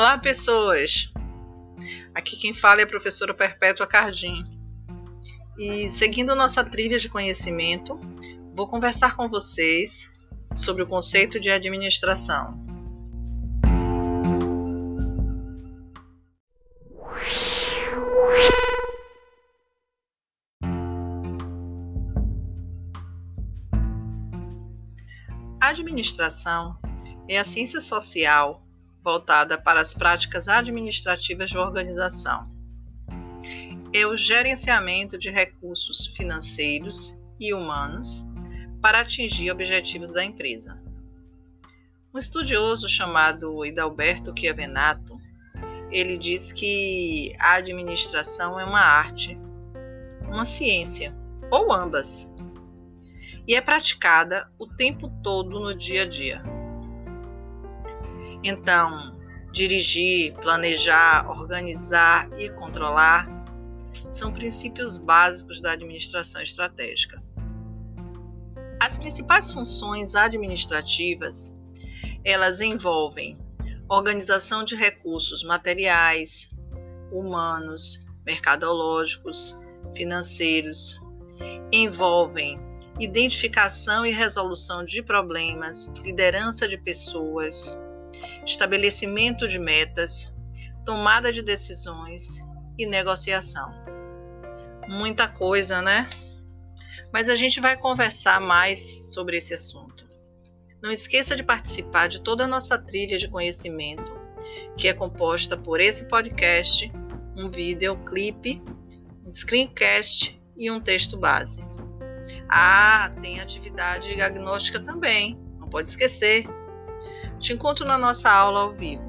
Olá, pessoas! Aqui quem fala é a professora Perpétua Cardim. E seguindo nossa trilha de conhecimento, vou conversar com vocês sobre o conceito de administração. A administração é a ciência social voltada para as práticas administrativas de organização. É o gerenciamento de recursos financeiros e humanos para atingir objetivos da empresa. Um estudioso chamado Hidalberto Chiavenato, ele diz que a administração é uma arte, uma ciência, ou ambas, e é praticada o tempo todo no dia a dia. Então, dirigir, planejar, organizar e controlar são princípios básicos da administração estratégica. As principais funções administrativas, elas envolvem organização de recursos materiais, humanos, mercadológicos, financeiros, envolvem identificação e resolução de problemas, liderança de pessoas, estabelecimento de metas, tomada de decisões e negociação. Muita coisa, né? Mas a gente vai conversar mais sobre esse assunto. Não esqueça de participar de toda a nossa trilha de conhecimento, que é composta por esse podcast, um videoclipe, um screencast e um texto base. Tem atividade diagnóstica também, não pode esquecer. Te encontro na nossa aula ao vivo.